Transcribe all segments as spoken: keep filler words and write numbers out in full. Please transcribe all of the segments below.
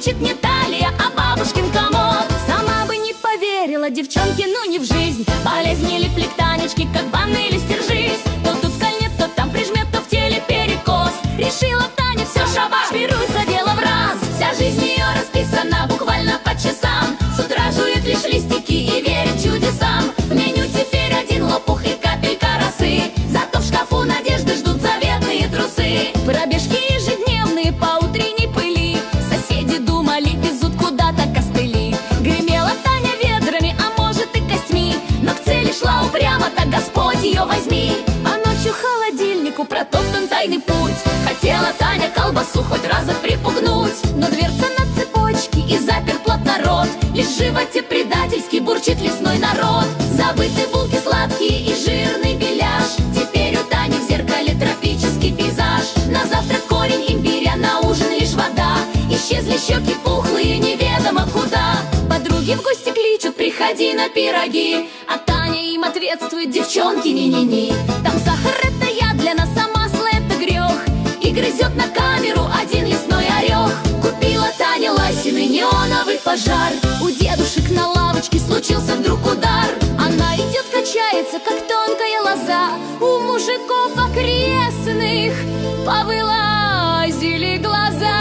Значит, не талия, а бабушкин комод. Сама бы не поверила, девчонки, ну не в жизнь. Болезни лепли к Танечке, как банный или стержись. То тут кольнет, то там прижмет, то в теле перекос. Решила Таня, все, шабаш, берусь за дело в раз. Вся жизнь ее расписана буквально по часам. С утра жует лишь листики и верит чудесам. В меню теперь один лопух и капелька росы. Зато в шкафу надежды ждут заветные трусы. Пробежки ежедневные по утренней пыли. Соседи думали, везут куда-то костыли. Гремела Таня ведрами, а может и костьми. Но к цели шла упрямо, так Господь ее возьми. А ночью холодильнику протоптан тайный путь. Хотела Таня колбасу хоть раза припугнуть. Но дверца на цепочке и заперт плотно рот. Лишь в животе предательски бурчит лесной народ. Забыты булки сладкие и жирный беляш. Теперь у Тани в зеркале тропический пейзаж. На завтрак корень имбиря, на ужин лишь вода. Исчезли щеки пухлые, неведомо куда. Подруги в гости кличут, приходи на пироги. А Таня им ответствует, девчонки, ни-ни-ни. Там сахар это яд, для нас а масло это грех. И грызет на камеру один лесной орех. Купила Таня лосиный неоновый пожар. У дедушек на лавочке случился вдруг удар. Она идет, качается, как тонкая лоза. У мужиков окрестных повылазили глаза.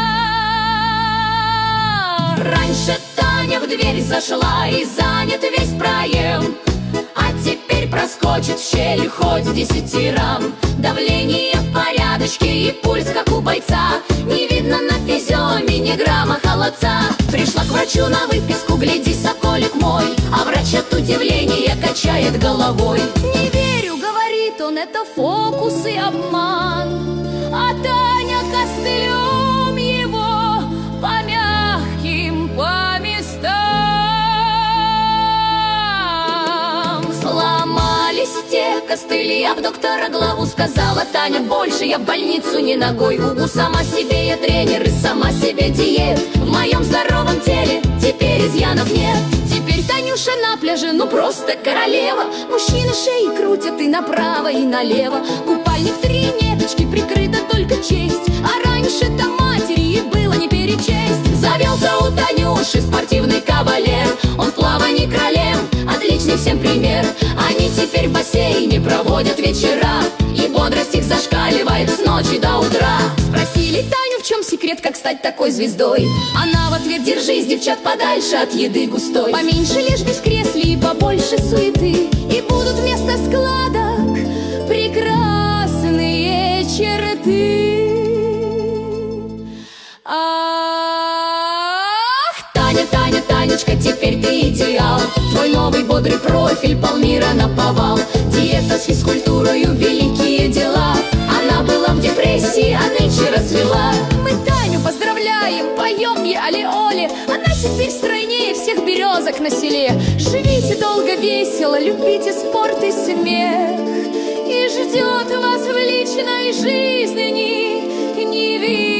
Раньше Таня в дверь зашла и занят весь проем. А теперь проскочит в щель хоть десятерам. Давление в порядочке и пульс как у бойца. Не видно на физиономии ни грамма холодца. Пришла к врачу на выписку, гляди, соколик мой. А врач от удивления качает головой. Не верю, говорит он, это фокус и обман. А Таня костылем его по мягким, по местам. Сломались те костыли, об доктора главу сказала Таня, больше я в больницу ни ногой. Угу, сама себе я тренер и сама себе диет. В моем здоровом теле теперь изъянов нет. Теперь Танюша на пляже, ну просто королева. Мужчины шеи крутят и направо, и налево. Купальник три ниточки, прикрыта только честь. А раньше-то матери ей было не перечесть. Завелся у Танюши спортивный кавалер. Он в плавании кролем, отличный всем пример. Они теперь в бассейне проводят вечера. И бодрость их зашкаливает с ночи до утра. Спросили Таню, в чем секрет, как стать такой звездой. Она в ответ: держись, девчат, подальше от еды густой. Поменьше лежбись в кресле и побольше суеты. И будут вместо складок прекрасные черты. Ах, Таня, Таня, Танечка, теперь ты идеал. Твой новый бодрый профиль полмира наповал. Диета с физкультурою, великие дела. Она была в депрессии, а нынче расцвела. Мы Таню поздравляем, поем ей али-оли. Она теперь стройнее всех березок на селе. Живите долго, весело, любите спорт и смех. И ждет вас в личной жизни невидимый